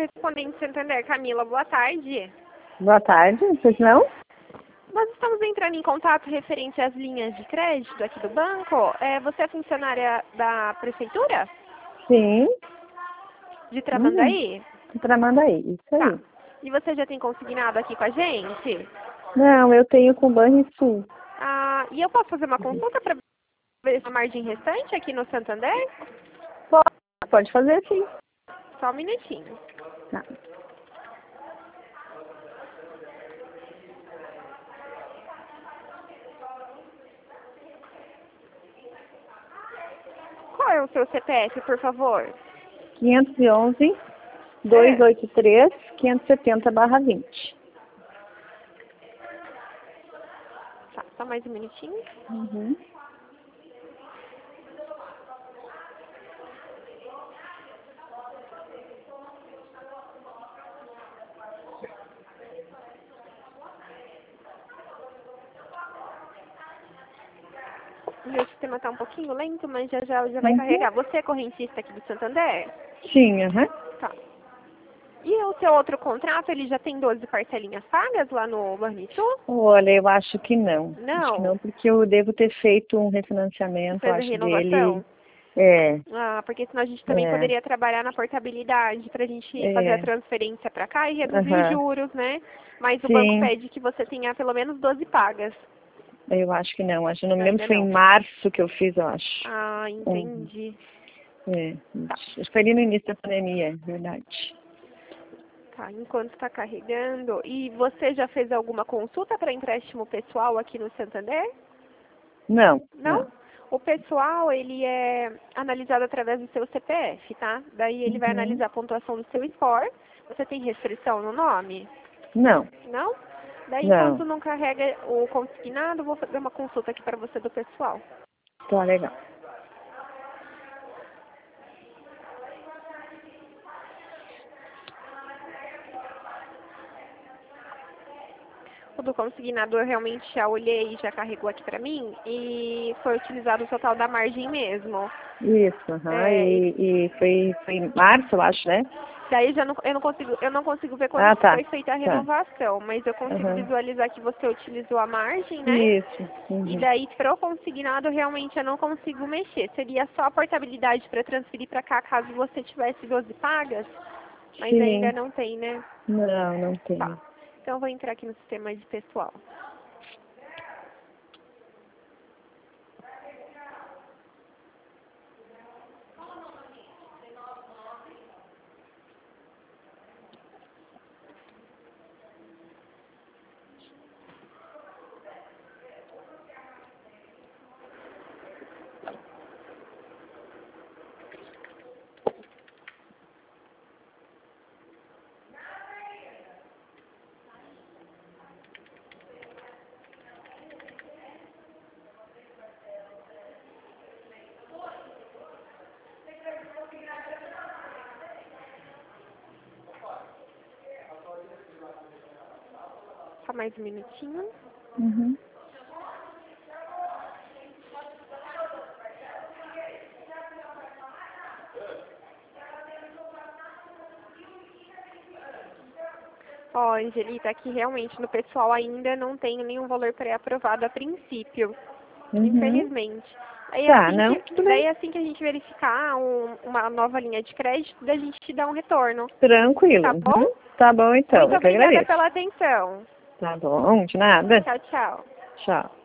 correspondente Santander. Camila, boa tarde. Boa tarde, vocês não? Nós estamos entrando em contato referente às linhas de crédito aqui do banco. Você é funcionária da prefeitura? Sim. De Tramandaí? Tramandaí, isso aí. Tá. E você já tem consignado aqui com a gente? Não, eu tenho com Banrisul. Ah, e eu posso fazer uma consulta para ver a margem restante aqui no Santander? Pode fazer sim. Só um minutinho. Tá. Qual é o seu CPF, por favor? 511 283 570/20. Tá, só mais um minutinho. Uhum. O meu sistema está um pouquinho lento, mas já vai carregar. Você é correntista aqui do Santander? Sim, aham. Tá. E o seu outro contrato, ele já tem 12 parcelinhas pagas lá no Banrisul? Olha, eu acho que não. Não? Acho que não, porque eu devo ter feito um refinanciamento, Fez a acho renovação? dele. É, Ah, porque senão a gente também poderia trabalhar na portabilidade pra gente fazer a transferência pra cá e reduzir os juros, né? Mas o banco Sim, pede que você tenha pelo menos 12 pagas. eu acho que não. Acho que não me lembro, Ainda foi não. em março que eu fiz, eu acho. Ah, entendi. Tá. Acho que foi ali no início da pandemia, é verdade. Tá, enquanto está carregando. E você já fez alguma consulta para empréstimo pessoal aqui no Santander? Não, Não? não. O pessoal, ele é analisado através do seu CPF, tá? Daí ele vai analisar a pontuação do seu score. Você tem restrição no nome? Não, Não? Daí, não. enquanto não carrega o consignado, vou fazer uma consulta aqui para você do pessoal. Tá legal. O do consignado eu realmente já olhei e já carregou aqui para mim e foi utilizado o total da margem mesmo. Isso, e foi em março, eu acho, né? Daí eu não consigo ver quando Tá. foi feita a renovação, mas eu consigo visualizar que você utilizou a margem, né? Isso. E daí, para o consignado, realmente eu não consigo mexer. Seria só a portabilidade para transferir para cá, caso você tivesse 12 pagas, mas Sim. ainda não tem, né? Não, não tem. Tá. Então, eu vou entrar aqui no sistema de pessoal. Só mais um minutinho. Uhum. Ó, Angelita, aqui realmente no pessoal ainda não tem nenhum valor pré-aprovado a princípio, infelizmente. Aí, daí assim que a gente verificar uma nova linha de crédito, daí a gente te dá um retorno. Tranquilo. Tá bom? Tá bom, então. Muito Eu que obrigada agradeço. pela atenção. Tá bom, de nada. Tchau, tchau. Tchau.